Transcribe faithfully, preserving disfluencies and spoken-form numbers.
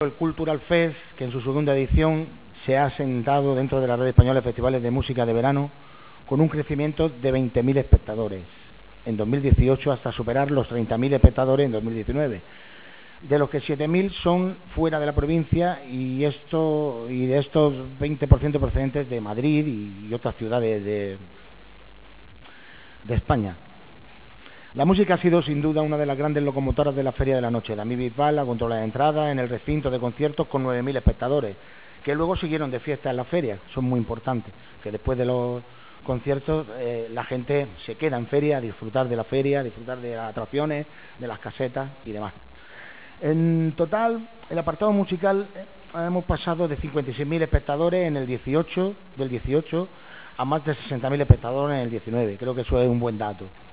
El Cultural Fest, que en su segunda edición se ha sentado dentro de la red española de festivales de música de verano con un crecimiento de veinte mil espectadores en dos mil dieciocho hasta superar los treinta mil espectadores en dos mil diecinueve, de los que siete mil son fuera de la provincia y, esto, y de estos veinte por ciento procedentes de Madrid y, y otras ciudades de, de España. La música ha sido sin duda una de las grandes locomotoras de la Feria de la Noche. Dami Bisbal la controla de entrada en el recinto de conciertos con nueve mil espectadores, que luego siguieron de fiesta en la feria. Son muy importantes, que después de los conciertos eh, la gente se queda en feria a disfrutar de la feria, a disfrutar de las atracciones, de las casetas y demás. En total, el apartado musical eh, hemos pasado de cincuenta y seis mil espectadores en el dieciocho, del dieciocho a más de sesenta mil espectadores en el diecinueve. Creo que eso es un buen dato.